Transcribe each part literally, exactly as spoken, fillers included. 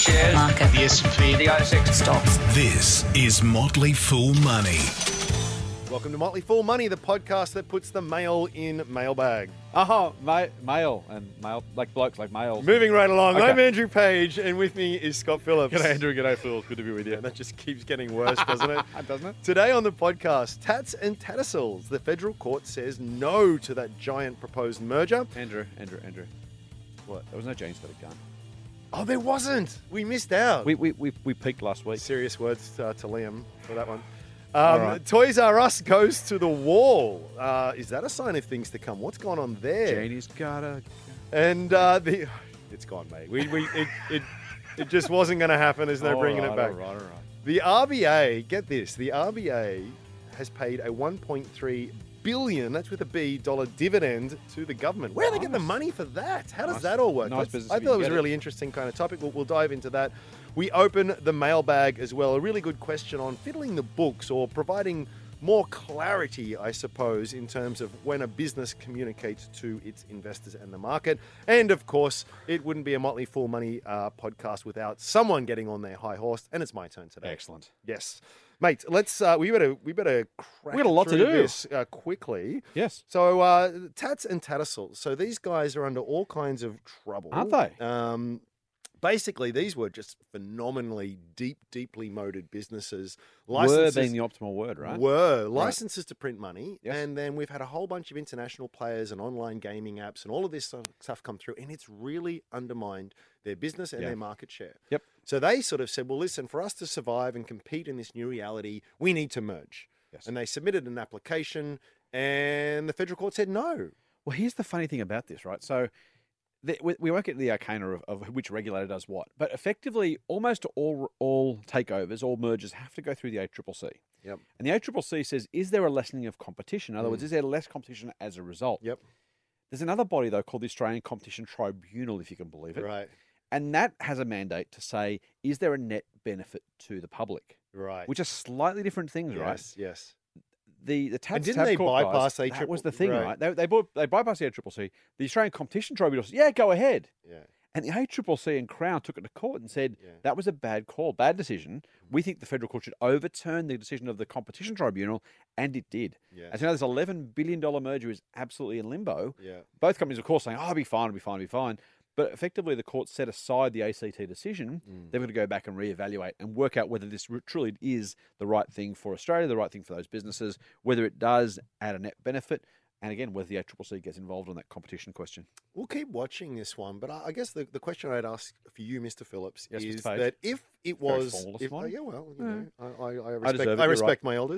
shares, market, the S and P, the A S X stocks. This is Motley Fool Money. Welcome to Motley Fool Money, the podcast that puts the mail in mailbag. Oh, ma- male and male, like blokes, like males. Moving right along, Okay. I'm Andrew Page, and with me is Scott Phillips. G'day, Andrew. G'day, Phil. Good to be with you. And that just keeps getting worse, doesn't it? Doesn't it? Today on the podcast, Tats and Tattersalls. The federal court says no to that giant proposed merger. Andrew, Andrew, Andrew. What? There was no Jane's got a gun. Oh, there wasn't. We missed out. We we we, we peaked last week. Serious words uh, to Liam for that one. Um, All right. Toys R Us goes to the wall. Uh, is that a sign of things to come? What's going on there? Janie's got a. And uh, the it's gone, mate. We, we it, it it just wasn't going to happen. There's no All bringing right, it back. All right, all right. The R B A, get this, the R B A has paid a one point three billion, that's with a B, dollar dividend to the government. Where do they get the Nice. money for that? How does Nice- that all work? nice That's- business I if you thought it can was a get it. really interesting kind of topic. We'll, we'll dive into that. We open the mailbag as well. A really good question on fiddling the books or providing more clarity, I suppose, in terms of when a business communicates to its investors and the market. And of course, it wouldn't be a Motley Fool Money uh, podcast without someone getting on their high horse. And it's my turn today. Excellent. Yes, mate. Let's. Uh, we better. We better. Crack We got a lot to through do. This uh, quickly. Yes. So, uh, Tats and Tattersalls. So these guys are under all kinds of trouble, Aren't they? Um, basically, these were just phenomenally deep, deeply moated businesses. Were being the optimal word, right? Were licenses to print money, Yes. and then we've had a whole bunch of international players and online gaming apps and all of this sort of stuff come through, and it's really undermined their business and Yeah. their market share. Yep. So they sort of said, well, listen, for us to survive and compete in this new reality, we need to merge. Yes. And they submitted an application, and the federal court said no. Well, here's the funny thing about this, right? So the, we, we won't get into the arcana of, of which regulator does what, but effectively, almost all all takeovers, all mergers have to go through the A C C C. Yep. And the A C C C says, is there a lessening of competition? In other words, is there less competition as a result? Yep. There's another body, though, called the Australian Competition Tribunal, if you can believe it. Right. And that has a mandate to say, is there a net benefit to the public? Right. Which are slightly different things, right? yes, yes. The the tab, And didn't tab they court bypass guys, A that was triple- the thing, right. right? They they, bought, they bypassed the A C C C. The Australian Competition Tribunal said, yeah, go ahead. Yeah. And the A C C C and Crown took it to court and said, Yeah. that was a bad call, bad decision. We think the federal court should overturn the decision of the Competition Tribunal, and it did. Yeah. As you know, this eleven billion dollars merger is absolutely in limbo. Yeah. Both companies, of course, saying, oh, it'll be fine, it'll be fine, it'll be fine. But effectively, the court set aside the A C T decision. Mm. They're going to go back and reevaluate and work out whether this re- truly is the right thing for Australia, the right thing for those businesses, whether it does add a net benefit, and again, whether the A C C C gets involved on that competition question. We'll keep watching this one, but I I guess the, the question I'd ask for you, Mister Phillips, Yes, Mister is Page. that if it Very was, formal this if, oh, morning. yeah, well, you know, I, I, I I respect, deserve it, I you're respect right. my elders.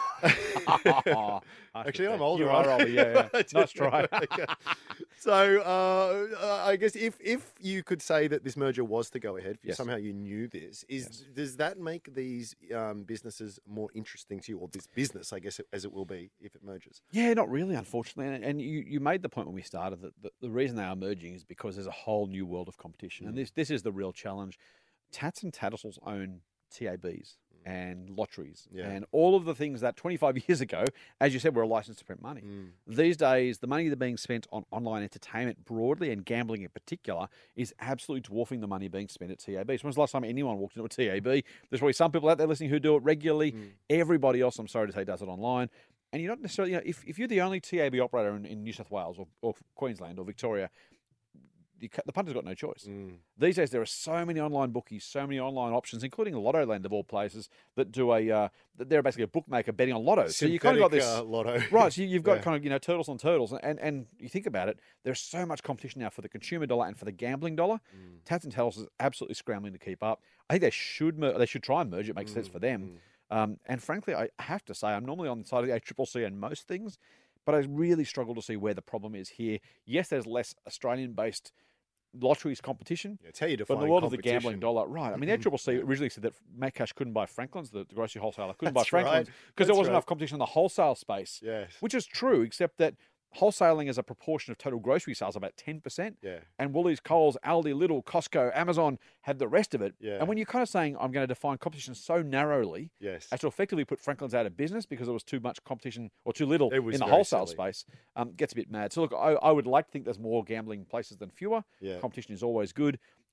Actually, I'm older. You are aren't I? older, yeah, yeah. Nice try. Yeah. So uh, uh, I guess if if you could say that this merger was to go ahead, if Yes. somehow you knew this, is Yes. does that make these um, businesses more interesting to you, or this business, I guess, as it will be if it merges? Yeah, not really, unfortunately. And, and you, you made the point when we started that the, the reason they are merging is because there's a whole new world of competition. Mm. And this this is the real challenge. Tats and Tattersalls own T A Bs and lotteries Yeah. and all of the things that twenty-five years ago, as you said, were a license to print money. Mm. These days, the money that's being spent on online entertainment broadly and gambling in particular is absolutely dwarfing the money being spent at T A Bs. When's the last time anyone walked into a T A B? There's probably some people out there listening who do it regularly. Mm. Everybody else, I'm sorry to say, does it online. And you're not necessarily, you know, if, if you're the only T A B operator in, in New South Wales or, or Queensland or Victoria, the, the punter's got no choice. Mm. These days, there are so many online bookies, so many online options, including Lottoland of all places, that do a, uh, that they're basically a bookmaker betting on lotto. So you kind of got this, Synthetic, uh, lotto. right, so you've got Yeah. kind of, you know, turtles on turtles. And, and you think about it, there's so much competition now for the consumer dollar and for the gambling dollar. Mm. Tats and Tattersalls is absolutely scrambling to keep up. I think they should, mer- they should try and merge. It makes sense for them. Um, and frankly, I have to say, I'm normally on the side of the A C C C and most things, but I really struggle to see where the problem is here. Yes, there's less Australian-based lotteries competition, Yeah, tell you but in the define world of the competition. gambling dollar, right? I mean, the A C C C originally said that Metcash couldn't buy Franklin's, the, the grocery wholesaler couldn't That's buy Franklin's right. because there That's wasn't right. enough competition in the wholesale space, Yes. which is true, except that wholesaling as a proportion of total grocery sales about ten percent. Yeah. And Woolies, Coles, Aldi, Lidl, Costco, Amazon had the rest of it. Yeah. And when you're kind of saying, I'm going to define competition so narrowly Yes. as to effectively put Franklin's out of business because there was too much competition or too little It was in the very wholesale silly. space, um, gets a bit mad. So look, I, I would like to think there's more gambling places than fewer. Yeah. Competition is always good.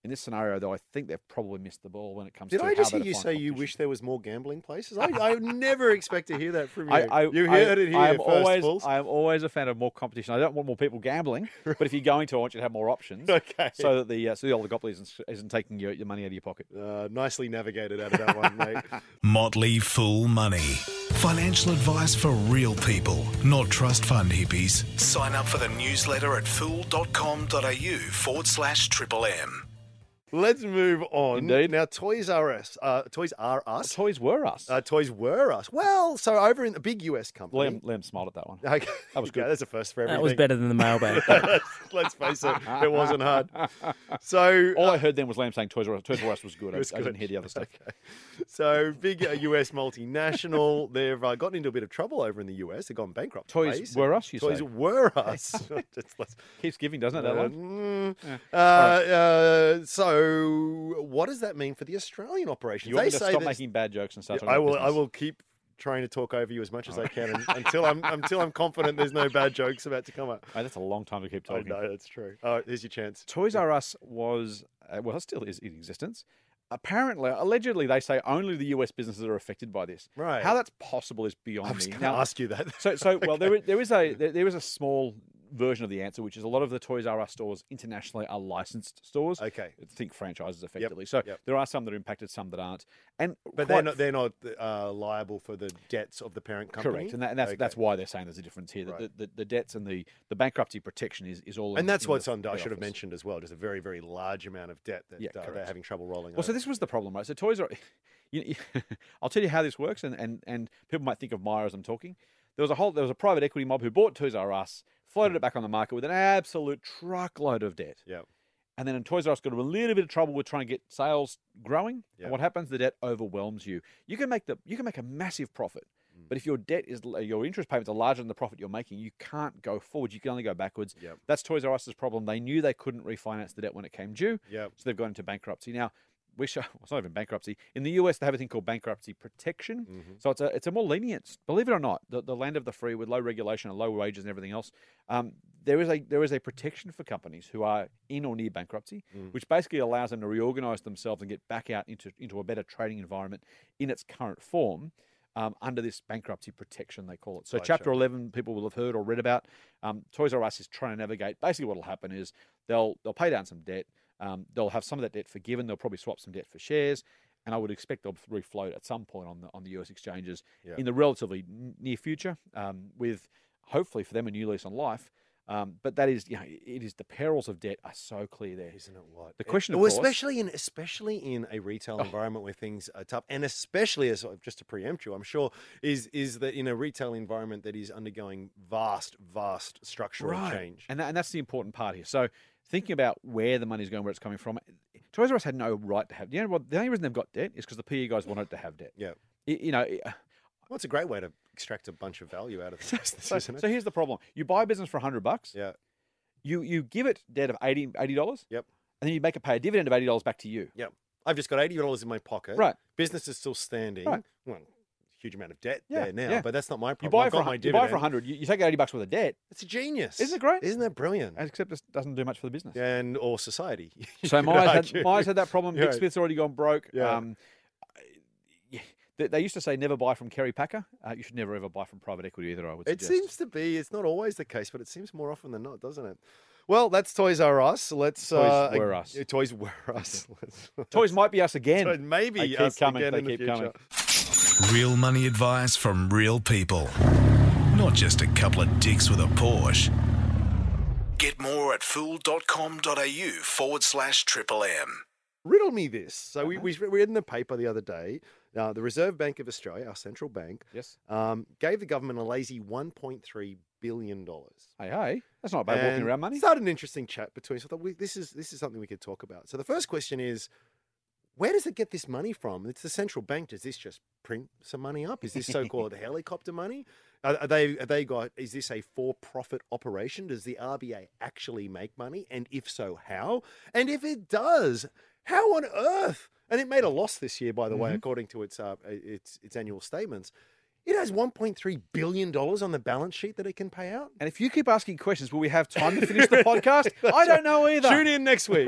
In this scenario, though, I think they've probably missed the ball when it comes Did to I just how hear they you define say you competition. wish there was more gambling places? I, I never expect to hear that from you. I, I, you I, heard it here I am first, always, fools. I am always a fan of more competition. I don't want more people gambling, but if you're going to, I want you to have more options. Okay. So that the uh, so the oligopoly isn't, isn't taking your, your money out of your pocket. Uh, nicely navigated out of that one, mate. Motley Fool Money. Financial advice for real people, not trust fund hippies. Sign up for the newsletter at fool.com.au forward slash triple M. Let's move on. Indeed. Now, Toys R Us. Uh, Toys R Us. Toys were us. Uh, Toys were us. Well, so over in the big U S company. Liam, Liam smiled at that one. Okay. That was good. Yeah, that's a first for everything. That was better than the mailbag. Let's face it, it wasn't hard. So, All uh, I heard then was Liam saying Toys R Us, Toys R Us was good. I, was I didn't good. hear the other stuff. Okay. So, big uh, U S multinational. They've uh, gotten into a bit of trouble over in the U S. They've gone bankrupt. Toys Ways. were us, you Toys say? were us. Just let's- Keeps giving, doesn't it? That Uh, one. mm, uh, uh, so, what does that mean for the Australian operations? You want They me to say stop that- making bad jokes and start Yeah, talking I about will. I business? will keep trying to talk over you as much as I can and, until I'm until I'm confident there's no bad jokes about to come up. Mate, that's a long time to keep I talking. know that's true. Oh, here's your chance. Toys R Us was, uh, well, it still is in existence. Apparently, allegedly, they say only the U S businesses are affected by this. Right. How that's possible is beyond I was me. going to ask you that. So, so well, there, there is a there, there is a small version of the answer, which is a lot of the Toys R Us stores internationally are licensed stores. Okay. Think franchises effectively. So yep. there are some that are impacted, some that aren't. And But quite they're not they're not uh, liable for the debts of the parent company. correct, and, that, and that's Okay. that's why they're saying there's a difference here. Right. The, the, the debts and the, the bankruptcy protection is, is all. And in, that's in what's the, on. I the should have office. mentioned as well. Just a very very large amount of debt that Yeah, uh, they're correct. having trouble rolling. Well, so over. this was the problem, right? So Toys R you, you, I'll tell you how this works, and, and, and people might think of Myer as I'm talking. There was a whole there was a private equity mob who bought Toys R Us, floated it back on the market with an absolute truckload of debt. Yeah. And then Toys R Us got a little bit of trouble with trying to get sales growing. Yeah. And what happens? The debt overwhelms you. You can make the you can make a massive profit, but if your debt is your interest payments are larger than the profit you're making, you can't go forward. You can only go backwards. Yep. That's Toys R Us's problem. They knew they couldn't refinance the debt when it came due, Yep. so they've gone into bankruptcy. Now, we show, well, it's not even bankruptcy. In the U S, they have a thing called bankruptcy protection. Mhm. So it's a it's a more lenient, believe it or not, the, the land of the free with low regulation and low wages and everything else. Um, there is a there is a protection for companies who are in or near bankruptcy, Mm. which basically allows them to reorganize themselves and get back out into into a better trading environment in its current form. Um, under this bankruptcy protection, they call it. So, Gotcha. Chapter eleven, people will have heard or read about. Um, Toys R Us is trying to navigate. Basically, what will happen is they'll they'll pay down some debt. Um, they'll have some of that debt forgiven. They'll probably swap some debt for shares, and I would expect they'll refloat at some point on the on the U S exchanges Yeah. in the relatively n- near future, um, with hopefully for them a new lease on life. Um, but that is, you know, it is the perils of debt are so clear there. Isn't it what? The question, of well, course- especially in especially in a retail Oh. environment where things are tough, and especially as just to preempt you, I'm sure is is that in a retail environment that is undergoing vast, vast structural change. And, that, and that's the important part here. So thinking about where the money's going, where it's coming from, Toys R Us had no right to have. You know what? The only reason they've got debt is because the P E guys wanted to have debt. Yeah. Y- You know. it- Well, it's a great way to extract a bunch of value out of the business, So, isn't it? so here's the problem: you buy a business for a hundred bucks. yeah. You you give it debt of eighty dollars. Yep. And then you make it pay a dividend of eighty dollars back to you. Yep. I've just got eighty dollars in my pocket. Right. Business is still standing. Right. Well, huge amount of debt Yeah, there now, yeah. but that's not my You problem. buy I've it for got a my hun- you buy it for a dividend. hundred. You, you take eighty bucks worth of debt, It's a genius. Isn't it great? Isn't that brilliant? except it doesn't do much for the business. And or society. You So could Myers argue. had, Myers had that problem. Yeah. Big Smith's already gone broke. Yeah. Um, yeah, they, they used to say never buy from Kerry Packer. Uh, you should never ever buy from private equity either, I would It suggest. seems to be. It's not always the case, but it seems more often than not, doesn't it? Well, that's Toys R Us. Let's Toys uh, were uh, us. Toys were us. Let's- Toys might be us again. Toys maybe They keep us coming. again They in the keep future. coming. Real money advice from real people. Not just a couple of dicks with a Porsche. Get more at fool.com.au forward slash triple M. Riddle me this. So we, Uh-huh. we read in the paper the other day, uh, the Reserve Bank of Australia, our central bank, Yes. um, gave the government a lazy one point three billion dollars. Hey, hey. That's not bad walking And around money. Started an interesting chat between us. I thought we, this is this is something we could talk about. So the first question is, where does it get this money from? It's the central bank. Does this just print some money up? Is this so-called helicopter money? Are, are they are they got? Is this a for-profit operation? Does the R B A actually make money? And if so, how? And if it does, how on earth? And it made a loss this year, by the way, according to its uh, its its annual statements. It has one point three billion dollars on the balance sheet that it can pay out. And if you keep asking questions, will we have time to finish the podcast? I don't know either. Tune in next week.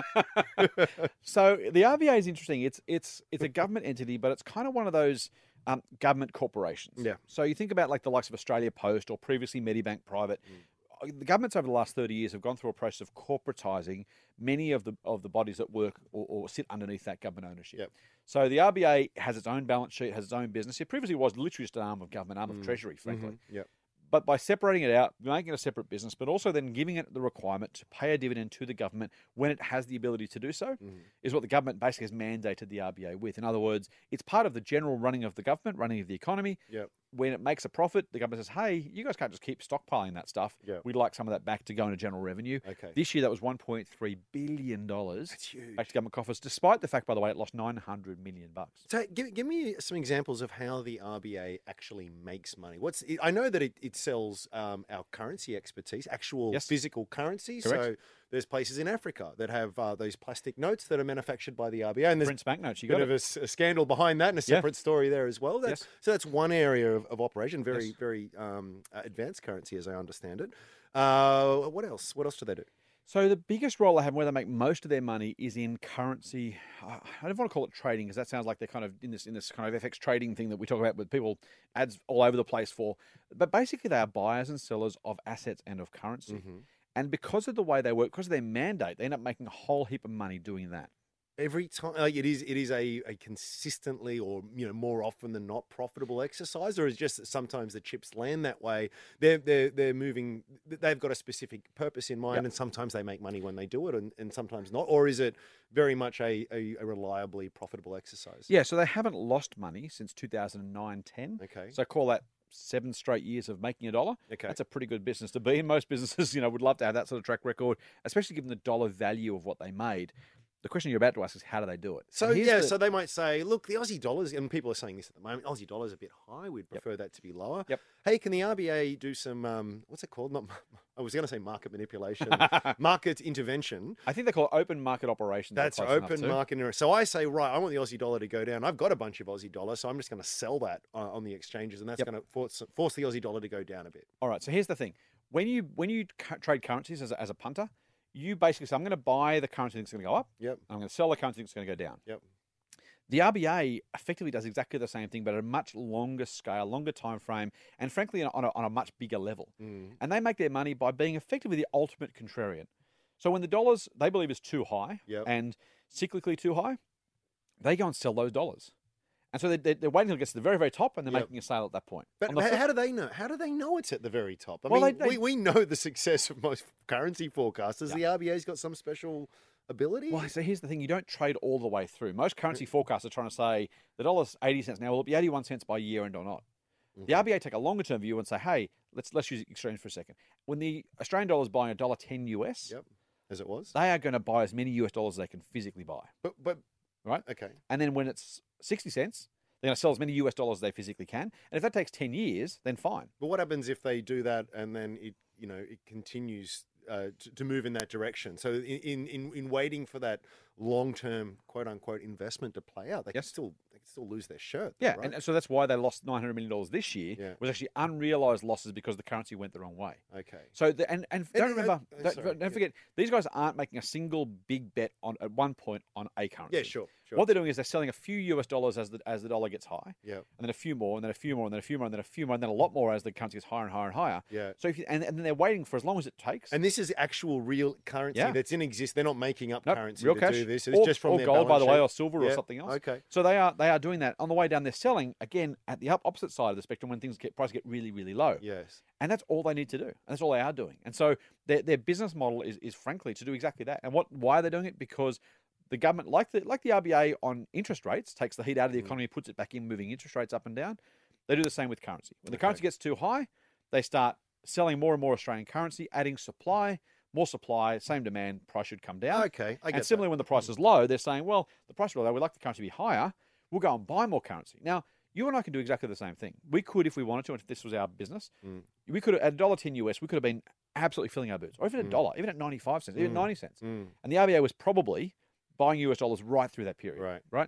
So the R B A is interesting. It's it's it's a government entity, but it's kind of one of those um, government corporations. Yeah. So you think about like the likes of Australia Post or previously Medibank Private. Mm. The governments over the last thirty years have gone through a process of corporatising many of the of the bodies that work or, or sit underneath that government ownership. Yep. So the R B A has its own balance sheet, has its own business. It previously was literally just an arm of government, arm of Treasury, frankly. Mm-hmm. Yep. But by separating it out, making it a separate business, but also then giving it the requirement to pay a dividend to the government when it has the ability to do so, Mm. is what the government basically has mandated the R B A with. In other words, it's part of the general running of the government, running of the economy. Yep. When it makes a profit, the government says, hey, you guys can't just keep stockpiling that stuff. Yep. We'd like some of that back to go into general revenue. Okay. This year, that was one point three billion dollars That's huge. back to government coffers, despite the fact, by the way, it lost nine hundred million bucks. So give, give me some examples of how the R B A actually makes money. What's I know that it, it sells um, our currency expertise, actual Yes. physical currency. Correct. So there's places in Africa that have uh, those plastic notes that are manufactured by the R B A. And there's Prince banknotes, you a bit got of it. a, s- a scandal behind that and a Yeah. separate story there as well. That's, Yes. So that's one area of, of operation, very, Yes. very um, uh, advanced currency as I understand it. Uh, what else? What else do they do? So the biggest role they have, where they make most of their money, is in currency. I don't want to call it trading because that sounds like they're kind of in this in this kind of F X trading thing that we talk about with people ads all over the place for. But basically, they are buyers and sellers of assets and of currency. Mm-hmm. And because of the way they work, because of their mandate, they end up making a whole heap of money doing that. Every time, like it is, it is a, a consistently, or you know, more often than not, profitable exercise, or is it just that sometimes the chips land that way? They're they're they're moving. They've got a specific purpose in mind, Yep. and sometimes they make money when they do it, and, and sometimes not. Or is it very much a, a, a reliably profitable exercise? Yeah, so they haven't lost money since two thousand nine ten. Okay. So call that seven straight years of making a dollar. Okay. That's a pretty good business to be in. Most businesses, you know, would love to have that sort of track record, especially given the dollar value of what they made. The question you're about to ask is, how do they do it? So And here's yeah, the- so they might say, look, the Aussie dollars, and people are saying this at the moment, Aussie dollar's a bit high. We'd prefer that to be lower. Yep. Hey, can the R B A do some, um, what's it called? Not, I was going to say market manipulation, market intervention. I think they call it open market operations. are That's close enough open to. market. inter- So I say, right, I want the Aussie dollar to go down. I've got a bunch of Aussie dollars, so I'm just going to sell that uh, on the exchanges, and that's Yep. going to force, force the Aussie dollar to go down a bit. All right. So here's the thing: when you when you cu- trade currencies as a, as a punter, you basically say, I'm going to buy the currency that's going to go up. Yep. I'm going to sell the currency that's going to go down. Yep. The R B A effectively does exactly the same thing, but at a much longer scale, longer time frame, and frankly, on a, on a much bigger level. Mm. And they make their money by being effectively the ultimate contrarian. So when the dollars they believe is too high Yep. and cyclically too high, they go and sell those dollars. And so they, they're waiting until it gets to the very, very top, and they're Yep. making a sale at that point. But On the how, flip- how do they know? How do they know it's at the very top? I Well, mean, they- they- we, we know the success of most currency forecasters. Yeah. The R B A's got some special ability. Well, so here's the thing: you don't trade all the way through. Most currency forecasts are trying to say the dollar's eighty cents now. Will it be eighty-one cents by year end or not? The R B A take a longer term view and say, hey, let's let's use exchange for a second. When the Australian dollar is buying a dollar ten U S, Yep, as it was. they are going to buy as many U S dollars as they can physically buy, But but right? okay. And then when it's sixty cents, they're going to sell as many U S dollars as they physically can. And if that takes ten years, then fine. But what happens if they do that and then it you know it continues uh, to, to move in that direction? So in in in waiting for that long term quote unquote investment to play out, they can Yes. still they can still lose their shirt. Yeah, right? and so that's why they lost nine hundred million dollars this year. Yeah. Was actually unrealized losses because the currency went the wrong way. okay. So the, and and don't uh, remember, uh, don't, sorry, don't yeah. forget, these guys aren't making a single big bet on at one point on a currency. Yeah, sure, sure. What they're doing is they're selling a few U S dollars as the as the dollar gets high, Yeah, and then a few more, and then a few more, and then a few more, and then a few more, and then a lot more as the currency gets higher and higher and higher. yeah. So if you, and, and then they're waiting for as long as it takes. And this is actual real currency Yeah. that's in exist. They're not making up Nope, currency real to cash, do this. It's or, just from or their gold, by the way, or balance silver, sheet. or Yeah, something else. Okay. So they are they are doing that on the way down. They're selling again at the up- opposite side of the spectrum when things get prices get really really low. Yes. And that's all they need to do. And that's all they are doing. And so their, their business model is, is frankly to do exactly that. And what why are they doing it? Because the government, like the like the R B A on interest rates, takes the heat out of the Mm. economy, puts it back in, moving interest rates up and down. They do the same with currency. When the Okay. currency gets too high, they start selling more and more Australian currency, adding supply, more supply, same demand, price should come down. Okay. I get And similarly, that. when the price is low, they're saying, well, the price is low, we'd like the currency to be higher. We'll go and buy more currency. Now, you and I can do exactly the same thing. We could, if we wanted to, and if this was our business, Mm. we could have, at a dollar ten U S, we could have been absolutely filling our boots, or even a Mm. dollar, even at ninety-five cents, even Mm. ninety cents. Mm. And the R B A was probably buying U S dollars right through that period. Right. Right.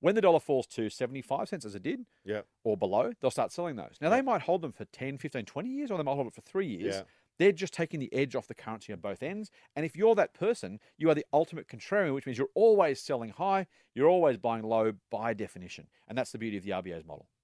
When the dollar falls to seventy-five cents, as it did, Yeah. or below, they'll start selling those. Now, Yeah. they might hold them for ten, fifteen, twenty years, or they might hold it for three years. Yeah. They're just taking the edge off the currency on both ends. And if you're that person, you are the ultimate contrarian, which means you're always selling high, you're always buying low by definition. And that's the beauty of the R B A's model.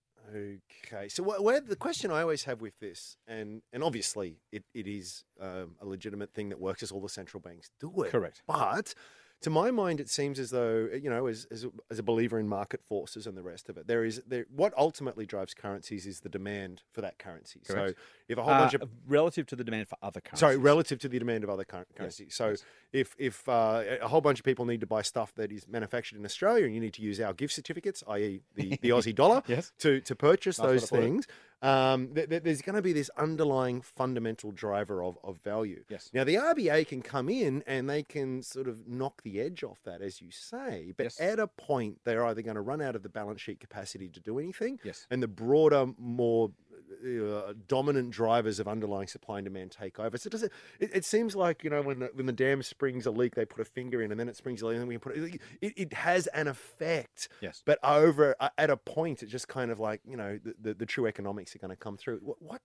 Okay, so wh- where the question I always have with this, and and obviously it, it is um, a legitimate thing that works as all the central banks do it. Correct. But to my mind, it seems as though, you know, as, as, a, as a believer in market forces and the rest of it, there is there what ultimately drives currencies is the demand for that currency. Correct. So if a whole Uh, bunch of relative to the demand for other currencies. Sorry, relative to the demand of other cur- Yes, currencies. So yes. if if uh, a whole bunch of people need to buy stuff that is manufactured in Australia, and you need to use our gift certificates, that is the, the Aussie dollar, Yes. to to purchase Nice way those to put it. things, um, th- th- there's going to be this underlying fundamental driver of, of value. Yes. Now, the R B A can come in and they can sort of knock the edge off that, as you say, but Yes. at a point, they're either going to run out of the balance sheet capacity to do anything, Yes. and the broader, more uh, dominant drivers of underlying supply and demand take over. So does it, it? It seems like, you know, when the, when the dam springs a leak, they put a finger in, and then it springs a leak, and then we put it. It, it has an effect. Yes. But over uh, at a point, it just kind of like, you know, the, the, the true economics are going to come through. What? what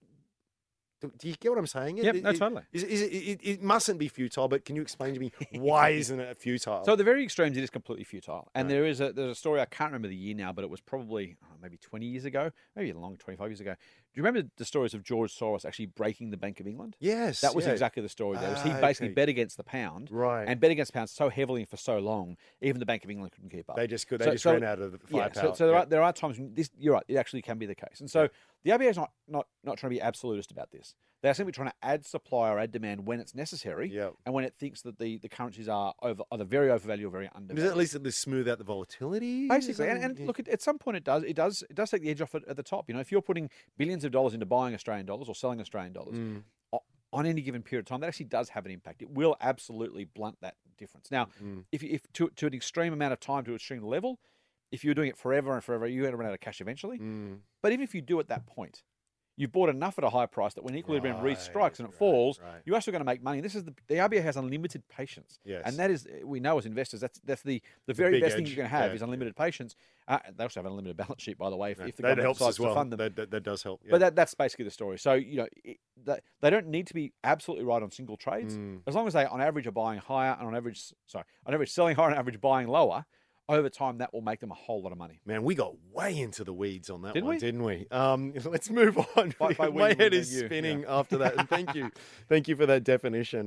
do do you get what I'm saying? Yep, It- no, it- totally. Is, is it, it, it mustn't be futile, but can you explain to me why isn't it futile? So at the very extremes, it is completely futile. And Right. there is a there's a story, I can't remember the year now, but it was probably oh, maybe twenty years ago, maybe a long twenty-five years ago. Do you remember the stories of George Soros actually breaking the Bank of England? yes, That was yeah. exactly the story there. Was he Ah, basically okay. bet against the pound, Right. and bet against the pound so heavily and for so long, even the Bank of England couldn't keep up. They just could. They So- just so- ran out of the Yeah, firepower. so, so there Yeah. are there are times when this you're right, it actually can be the case. And so the R B A is not, not not trying to be absolutist about this. They're simply trying to add supply or add demand when it's necessary, Yeah. and when it thinks that the, the currencies are over either very overvalued or very Does it undervalued. at least at least smooth out the volatility? Is Basically, that- and, and yeah. look, at, at some point it does it does it does take the edge off it at the top. You know, if you're putting billions of dollars into buying Australian dollars or selling Australian dollars Mm. o- on any given period of time, that actually does have an impact. It will absolutely blunt that difference. Now, Mm. if you- if to to an extreme amount of time, to an extreme level, if you're doing it forever and forever, you're going to run out of cash eventually. Mm. But even if you do at that point, you've bought enough at a high price that when equilibrium Right, restrikes and it right, falls, right. you're actually going to make money. This is the the R B A has unlimited patience, Yes. and that is we know as investors that's that's the the very big best thing edge, you can have yeah, is unlimited patience. Uh, they also have an unlimited balance sheet, by the way, if, Yeah, if the that government helps decides as well. to fund them. That, that, that does help. Yeah. But that, that's basically the story. So you know it, that, they don't need to be absolutely right on single trades, Mm. as long as they on average are buying higher and on average sorry on average selling higher and on average buying lower. Over time, that will make them a whole lot of money. Man, we got way into the weeds on that Didn't one, we? didn't we? Um, let's move on. By- by we, My we head mean is you, spinning yeah. after that. And thank you. Thank you for that definition.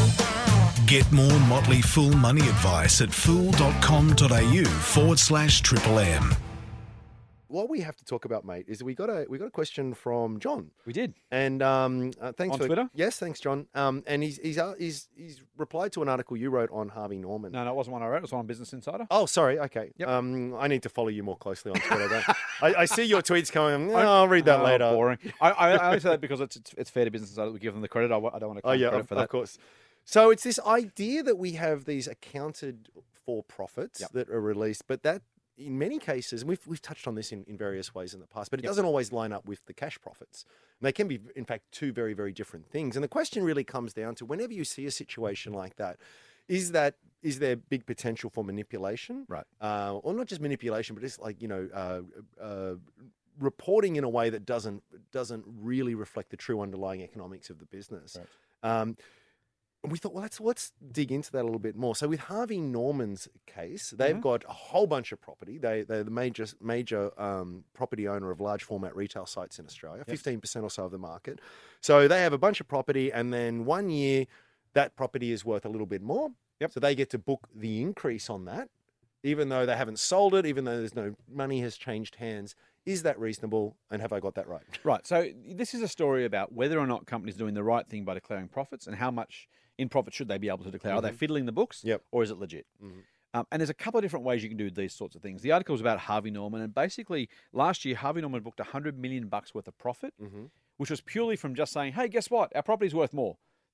Get more Motley Fool money advice at fool.com.au forward slash triple M. What we have to talk about, mate, is we got a we got a question from John. We did. And um, uh, thanks On for Twitter? Yes, thanks, John. Um, and he's he's uh, he's he's replied to an article you wrote on Harvey Norman. No, no, it wasn't one I wrote. It was one on Business Insider. Oh, sorry. Okay. Yep. Um, I need to follow you more closely on Twitter. Don't I, I see your tweets coming. Oh, I'll read that Oh, later. Boring. I, I, I only say that because it's, it's it's fair to Business Insider that we give them the credit. I, wa- I don't want to Oh claim yeah, credit of, for of that. course. So it's this idea that we have these accounted for profits Yep. that are released, but that in many cases, and we've we've touched on this in, in various ways in the past, but it Yep. doesn't always line up with the cash profits. And they can be, in fact, two very very different things. And the question really comes down to whenever you see a situation like that, is that is there big potential for manipulation? Right. Uh, or not just manipulation, but just like you know. Uh, uh, reporting in a way that doesn't doesn't really reflect the true underlying economics of the business. Right. Um, and we thought, well, let's let's dig into that a little bit more. So with Harvey Norman's case, they've Mhm. got a whole bunch of property. They they're the major major um, property owner of large format retail sites in Australia, fifteen percent or so of the market. So they have a bunch of property, and then one year that property is worth a little bit more. Yep. So they get to book the increase on that, even though they haven't sold it, even though there's no money has changed hands. Is that reasonable? And have I got that right? Right. So this is a story about whether or not companies are doing the right thing by declaring profits and how much in profit should they be able to declare. Are they fiddling the books? Yep. Or is it legit? Mhm. Um, and there's a couple of different ways you can do these sorts of things. The article was about Harvey Norman, and basically last year Harvey Norman booked one hundred million bucks worth of profit, Mm-hmm. which was purely from just saying, "Hey, guess what? Our property's worth more."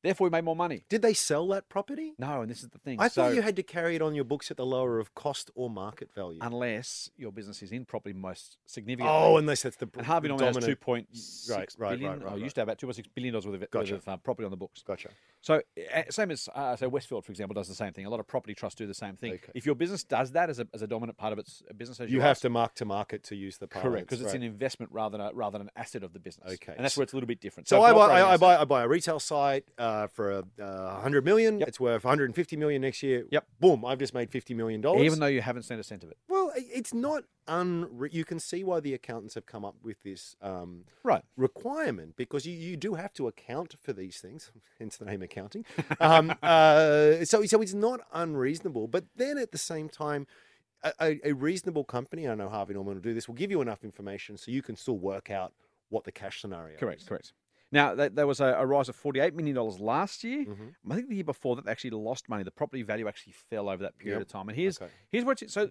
Therefore, we made more money. Did they sell that property? No, and this is the thing. I so, thought you had to carry it on your books at the lower of cost or market value. unless your business is in property most significantly. Oh, unless that's the and Harvey Norman has dominant- two point six Right, right, billion, right, right, or right. used to have about two point six billion dollars worth of, Gotcha. worth of uh, property on the books. Gotcha. So, uh, same as uh, so Westfield, for example, does the same thing. A lot of property trusts do the same thing. Okay. If your business does that as a, as a dominant part of its business, as You you have asked, to mark to market to use the parlance. correct, because it's right. an investment rather than a, rather than an asset of the business. Okay. And that's where it's a little bit different. So if I an buy, operating I, I asset- buy I buy a retail site uh, for a uh, one hundred million. Yep. It's worth one hundred fifty million next year. Yep. Boom! I've just made fifty million dollars. even though you haven't spent a cent of it. well, i- it's not un. You can see why the accountants have come up with this um, Right. requirement because you, you do have to account for these things. Hence the name accounting. Um, uh, so so it's not unreasonable, but then at the same time. A, a- a reasonable company, I know Harvey Norman will do this, will give you enough information so you can still work out what the cash scenario Correct, is. correct. Now, th- there was a, a rise of forty-eight million dollars last year. Mhm. I think the year before that they actually lost money. The property value actually fell over that period Yep. of time. And here's Okay. here's what you, so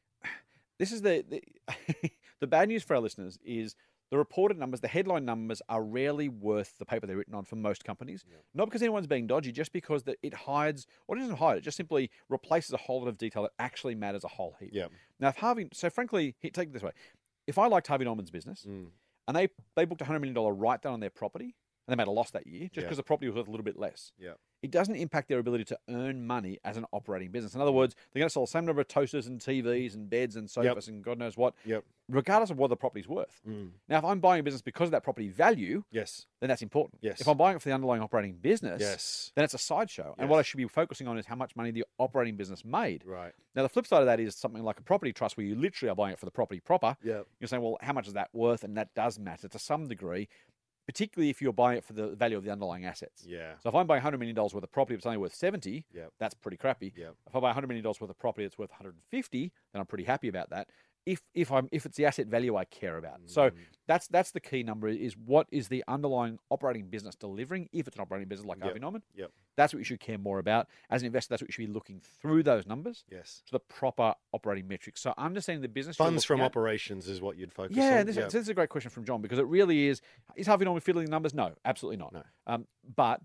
this is the the, the bad news for our listeners is the reported numbers, the headline numbers are rarely worth the paper they're written on for most companies. Not because anyone's being dodgy, just because that it hides, or it doesn't hide, it just simply replaces a whole lot of detail that actually matters a whole heap. Yeah. Now, if Harvey, so frankly, he- take it this way: if I liked Harvey Norman's business, Mm. and they they booked a hundred million dollar write down on their property, and they made a loss that year just Yeah. because the property was worth a little bit less. Yeah. It doesn't impact their ability to earn money as an operating business. In other words, they're going to sell the same number of toasters and T Vs and beds and sofas and God knows what, Yep. regardless of what the property's worth. Mm. Now, if I'm buying a business because of that property value, Yes. then that's important. Yes. If I'm buying it for the underlying operating business, Yes. then it's a sideshow. And Yes. what I should be focusing on is how much money the operating business made. Right. Now, the flip side of that is something like a property trust where you literally are buying it for the property proper. Yeah. You're saying, well, how much is that worth? And that does matter to some degree, particularly if you're buying it for the value of the underlying assets. Yeah. So if I'm buying one hundred million dollars worth of property, it's only worth seventy, Yep. that's pretty crappy. Yep. If I buy one hundred million dollars worth of property, it's worth one hundred fifty, then I'm pretty happy about that. If if I'm if it's the asset value I care about. So Mm. that's that's the key number is what is the underlying operating business delivering if it's an operating business like Yep. Harvey Norman. Yep. That's what you should care more about. As an investor, that's what you should be looking through those numbers Yes. to the proper operating metrics. So understanding the business you're Funds from looking at- operations is what you'd focus yeah, on. this, yeah. this is a great question from John because it really is. Is Harvey Norman fiddling the numbers? No, absolutely not. No. Um, but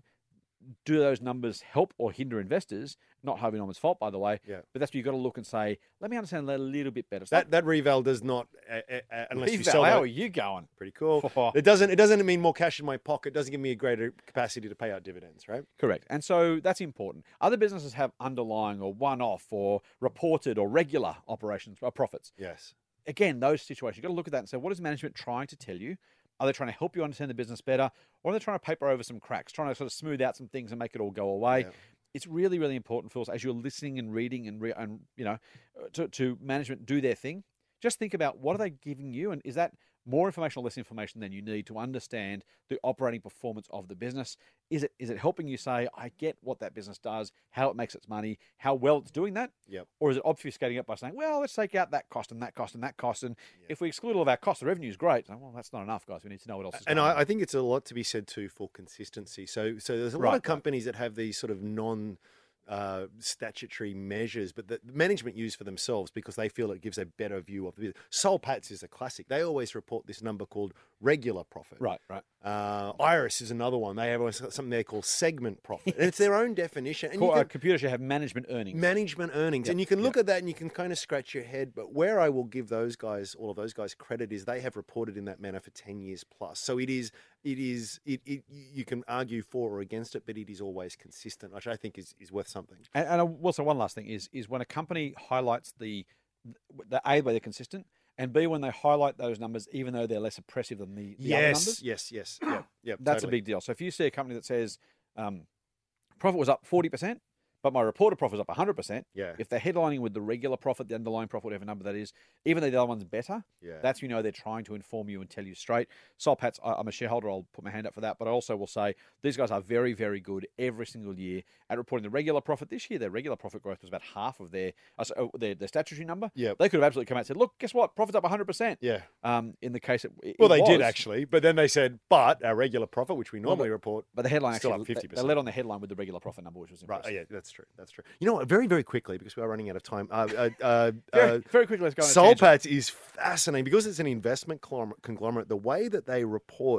do those numbers help or hinder investors? Not Harvey Norman's fault, by the way. Yeah. But that's where you've got to look and say, let me understand that a little bit better. That that reval does not uh, uh, uh, unless you Reval, sell how that. are you going? Pretty cool. It doesn't it doesn't mean more cash in my pocket. It doesn't give me a greater capacity to pay out dividends, right? Correct. And so that's important. Other businesses have underlying or one-off or reported or regular operations or profits. Yes. Again, those situations, you've got to look at that and say, what is management trying to tell you? Are they trying to help you understand the business better? Or are they trying to paper over some cracks, trying to sort of smooth out some things and make it all go away? Yeah. It's really, really important, Phil, as you're listening and reading and, re- and you know, to, to management do their thing. Just think about what are they giving you, and is that more information or less information than you need to understand the operating performance of the business? Is it is it helping you say, I get what that business does, how it makes its money, how well it's doing that? Yep. Or is it obfuscating it by saying, well, let's take out that cost and that cost and that cost, and if we exclude all of our costs, the revenue is great. So, well, that's not enough, guys. We need to know what else is And going on. I, I think it's a lot to be said too for consistency. So so there's a lot Right, of companies that have these sort of non uh, statutory measures, but that management use for themselves because they feel it gives a better view of the business. Soul Patts is a classic. They always report this number called regular profit. Right, right. Uh, Iris is another one. They have something they call segment profit. And it's their own definition. And Co- you uh, can, computers should have management earnings. management earnings. Yep, And you can look yep. at that and you can kind of scratch your head. But where I will give those guys, all of those guys, credit is they have reported in that manner for ten years plus. So it is, it is, it, it you can argue for or against it, but it is always consistent, which I think is, is worth something. And, and I will say one last thing is is when a company highlights the, the A, where they're consistent, and B, when they highlight those numbers, even though they're less oppressive than the, the other yes, numbers, yes, yes, yeah, yeah. that's a big deal. So if you see a company that says um, profit was up forty percent, but my reported profit was up one hundred percent, Yeah. if they're headlining with the regular profit, the underlying profit, whatever number that is, even though the other one's better, Yeah. that's, you know, they're trying to inform you and tell you straight. Soul Patts, I- I'm a shareholder, I'll put my hand up for that, but I also will say these guys are very, very good every single year at reporting the regular profit. This year, their regular profit growth was about half of their uh, so, uh, their, their statutory number. Yep. They could have absolutely come out and said, look, guess what? Profit's up one hundred percent. Yeah. Um, in the case it, it Well, they did was, actually, but then they said, but our regular profit, which we normally report, But the headline Still actually, up fifty they, they percent. led on the headline with the regular profit number, which was right? impressive. oh, Yeah, that's true. That's true. You know what? Very, very quickly, because we are running out of time. Uh, uh, uh, Very, uh, very quickly, let's go on a Soul tangent. Patts is fascinating because it's an investment conglomer- conglomerate. The way that they report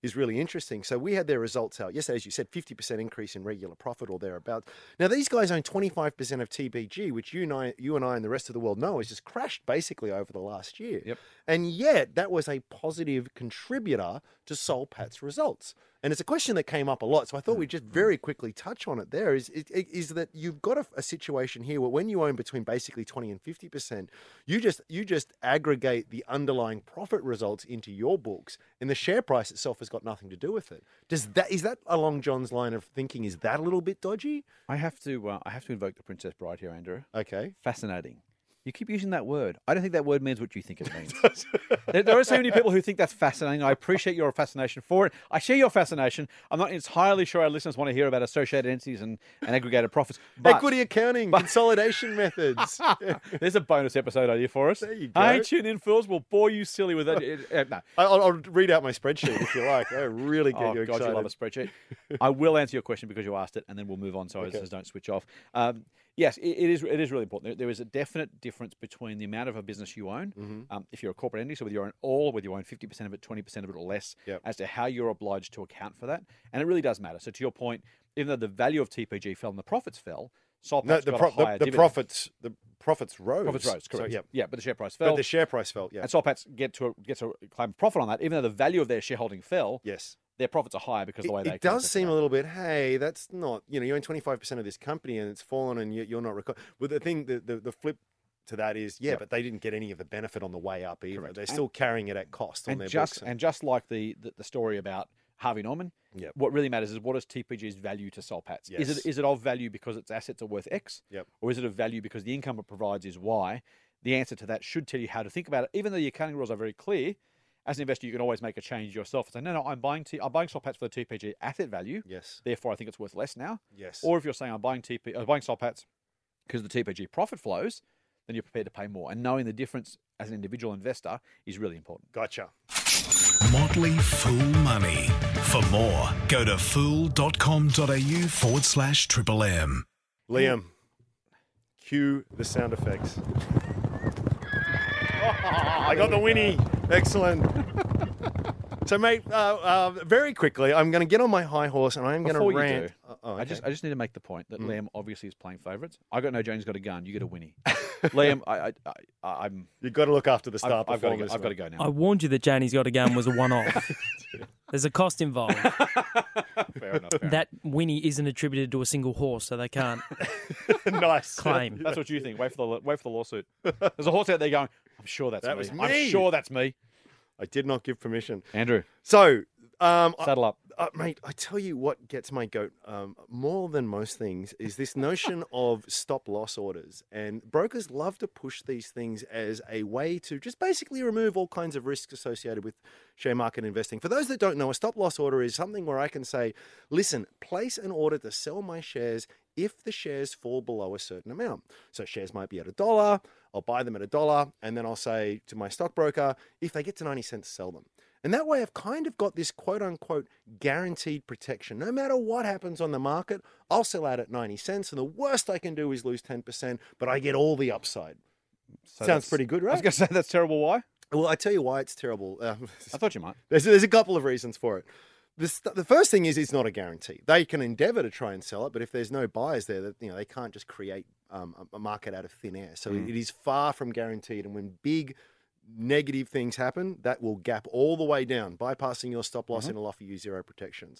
is really interesting. So we had their results out yesterday, as you said, fifty percent increase in regular profit or thereabouts. Now, these guys own twenty-five percent of T P G, which you and I, you and I and the rest of the world know has just crashed basically over the last year. Yep. And yet that was a positive contributor to Soul Pat's results. And it's a question that came up a lot, so I thought we'd just very quickly touch on it there, is, is, is that you've got a, a situation here where when you own between basically twenty and fifty percent, you just you just aggregate the underlying profit results into your books, and the share price itself has got nothing to do with it. Does that is that along John's line of thinking, is that a little bit dodgy? I have to uh, I have to invoke the Princess Bride here, Andrew. Okay. Fascinating. You keep using that word. I don't think that word means what you think it means. there, there are so many people who think that's fascinating. I appreciate your fascination for it. I share your fascination. I'm not entirely sure our listeners want to hear about associated entities and, and aggregated profits. But, Equity accounting, but, consolidation methods. There's a bonus episode idea for us. There you go. Hey, tune in, fools. We'll bore you silly with it. Uh, no. I'll, I'll read out my spreadsheet if you like. I really get Oh, you God, excited. you love a spreadsheet. I will answer your question because you asked it, and then we'll move on so our Okay. listeners don't switch off. Um, yes, it, it is It is really important. There, there is a definite difference between the amount of a business you own, Mm-hmm. um, if you're a corporate entity, so whether you own all, whether you own fifty percent of it, twenty percent of it, or less, Yep. as to how you're obliged to account for that. And it really does matter. So to your point, even though the value of T P G fell and the profits fell, Soul No, Pat's the, got pro- a higher the, the dividend. profits the profits rose. Profits rose, correct. So, yeah. yeah, but the share price fell. But the share price fell. Yeah. And Soul Pat's get to a, get to claim profit on that, even though the value of their shareholding fell. Yes. Their profits are higher because of It, the way they it does account for seem that. a little bit, hey, that's not, you know, you own twenty-five percent of this company and it's fallen and you, you're not reco- But the thing, the, the, the flip to that is, yeah, Yep. but they didn't get any of the benefit on the way up either. Correct. They're And- still carrying it at cost on and their just books. and just like the, the the story about Harvey Norman, Yep. what really matters is what is T P G's value to Soul Pat's? Is Yes. it is it of value because its assets are worth X, Yep. or is it of value because the income it provides is Y? The answer to that should tell you how to think about it. Even though the accounting rules are very clear, as an investor, you can always make a change yourself and say, no, no, I'm buying T- I'm buying Soul Pat's for the T P G asset value. Yes. Therefore, I think it's worth less now. Yes. Or if you're saying I'm buying T P, I'm buying Soul Pat's because the T P G profit flows, then you're prepared to pay more. And knowing the difference as an individual investor is really important. Gotcha. Motley Fool Money. For more, go to fool.com.au forward slash triple M. Liam, cue the sound effects. I got the Winnie. Excellent. So, mate, uh, uh, very quickly, I'm going to get on my high horse and I'm going to Before you rant. do, Uh, oh, I just okay. I just need to make the point that Mm. Liam obviously is playing favourites. I got no Jones got a gun. You get a Winnie. Liam, I, I, I I'm You've got to look after the I've, star I've got to go, performers. I've got to mate. go now. I warned you that Janie's Got a Gun was a one-off. There's a cost involved. Fair enough. Fair That Winnie isn't attributed to a single horse, so they can't Nice. claim. That's what you think. Wait for the wait for the lawsuit. There's a horse out there going, I'm sure that's That me. was I'm me." sure that's me. I did not give permission. Andrew, So, um, I- saddle up. Uh, mate, I tell you what gets my goat um, more than most things is this notion of stop loss orders. And brokers love to push these things as a way to just basically remove all kinds of risks associated with share market investing. For those that don't know, a stop loss order is something where I can say, listen, place an order to sell my shares if the shares fall below a certain amount. So shares might be at a dollar, I'll buy them at a dollar, and then I'll say to my stockbroker, if they get to ninety cents, sell them. And that way I've kind of got this quote unquote guaranteed protection. No matter what happens on the market, I'll sell out at ninety cents. And the worst I can do is lose ten percent, but I get all the upside. So Sounds that's- pretty good, I was right? going to say that's terrible. Why? Well, I tell you why it's terrible. Um, I thought you might. there's, there's a couple of reasons for it. The, st- the first thing is it's not a guarantee. They can endeavor to try and sell it, but if there's no buyers there, that you know they can't just create um, a a market out of thin air. So Mm. it is far from guaranteed. And when big negative things happen, that will gap all the way down, bypassing your stop loss, Mhm. and it'll offer you zero protections.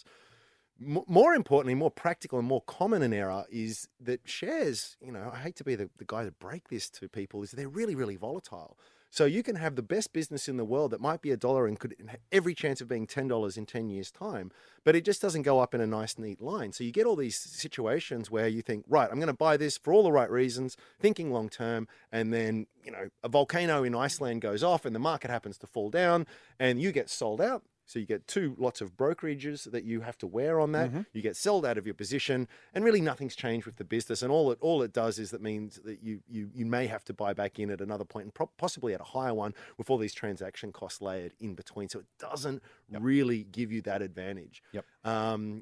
M- more importantly, more practical and more common an error is that shares, you know, I hate to be the, the guy to break this to people, is they're really, really volatile. So you can have the best business in the world that might be a dollar and could have every chance of being ten dollars in ten years' time, but it just doesn't go up in a nice, neat line. So you get all these situations where you think, right, I'm going to buy this for all the right reasons, thinking long term, and then, you know, a volcano in Iceland goes off and the market happens to fall down and you get sold out. So you get two lots of brokerages that you have to wear on that. Mm-hmm. You get sold out of your position, and really nothing's changed with the business. And all it all it does is that means that you you you may have to buy back in at another point, and pro- possibly at a higher one, with all these transaction costs layered in between. So it doesn't Yep. really give you that advantage. Yep. Um,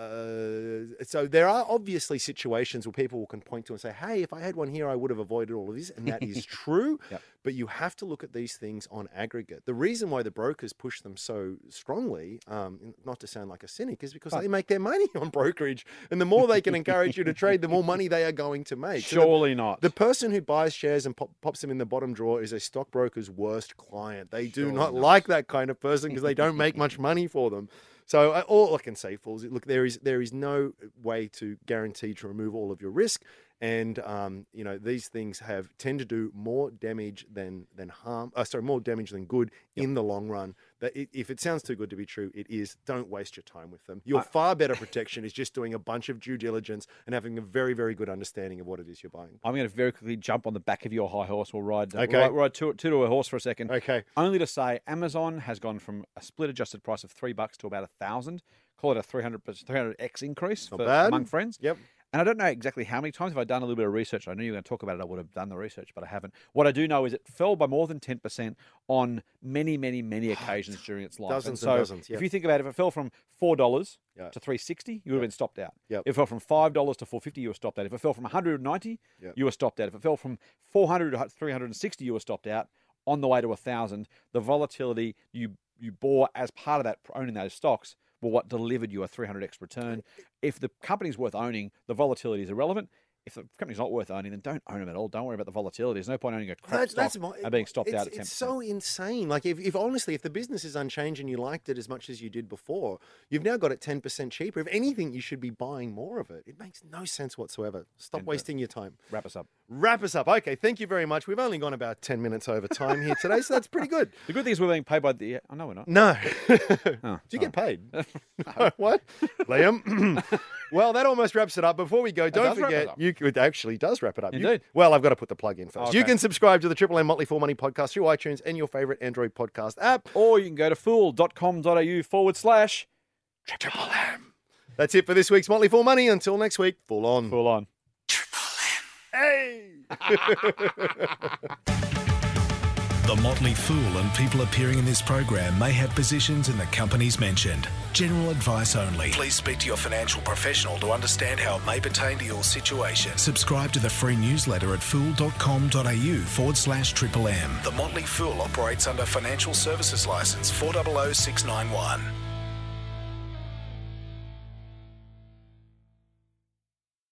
uh, so there are obviously situations where people can point to and say, "Hey, if I had one here, I would have avoided all of this," and that is true. Yep. but you have to look at these things on aggregate. The reason why the brokers push them so strongly, um, not to sound like a cynic, is because they make their money on brokerage. And the more they can encourage you to trade, the more money they are going to make. So Surely the, not. The person who buys shares and pop, pops them in the bottom drawer is a stockbroker's worst client. They do Surely not, not. like that kind of person because they don't make much money for them. So I, all I can say, fools, look, there is there is no way to guarantee to remove all of your risk. And, um, you know, these things have tend to do more damage than than harm. Uh, sorry, more damage than good yep. in the long run. That it, if it sounds too good to be true, it is. Don't waste your time with them. Your I, far better protection is just doing a bunch of due diligence and having a very, very good understanding of what it is you're buying. I'm going to very quickly jump on the back of your high horse. We'll ride, uh, okay. we'll ride, ride two, two to a horse for a second. Okay. Only to say Amazon has gone from a split adjusted price of three bucks to about a thousand. Call it a three hundred x increase Not for, bad. among friends. Yep. And I don't know exactly how many times. If I'd done a little bit of research, I knew you were going to talk about it, I would have done the research, but I haven't. What I do know is it fell by more than ten percent on many, many, many occasions during its life. Dozens and, so and dozens, yep. If you think about it, if it fell from four dollars yep. to three sixty, you would have yep. been stopped out. Yep. If it fell from five dollars to four fifty, you were stopped out. If it fell from one hundred ninety, yep. you were stopped out. If it fell from four hundred to three hundred sixty, you were stopped out. On the way to one thousand, the volatility you, you bore as part of that owning those stocks were what delivered you a three hundred x return. If the company's worth owning, the volatility is irrelevant. If the company's not worth owning, then don't own them at all. Don't worry about the volatility. There's no point owning a crap That's, stock that's my, and being stopped it's, out at ten percent. It's so insane. Like, if, if honestly, if the business is unchanged and you liked it as much as you did before, you've now got it ten percent cheaper. If anything, you should be buying more of it. It makes no sense whatsoever. Stop And, uh, wasting your time. Wrap us up. Wrap us up. Okay, thank you very much. We've only gone about ten minutes over time here today, so that's pretty good. The good thing is we're being paid by the... Oh, no, we're not. No. Oh, Do you oh. get paid? No. What? Liam? Well, that almost wraps it up. Before we go, don't does wrap it forget, up. you it actually does wrap it up. You- Indeed. well, I've got to put the plug in first. Okay. You can subscribe to the Triple M Motley Fool Money podcast through iTunes and your favorite Android podcast app. Or you can go to fool.com.au forward slash Triple M. That's it for this week's Motley Fool Money. Until next week, full on. Full on. Hey! The Motley Fool and people appearing in this program may have positions in the companies mentioned. General advice only. Please speak to your financial professional to understand how it may pertain to your situation. Subscribe to the free newsletter at fool.com.au forward slash triple M. The Motley Fool operates under Financial Services Licence four zero zero six nine one.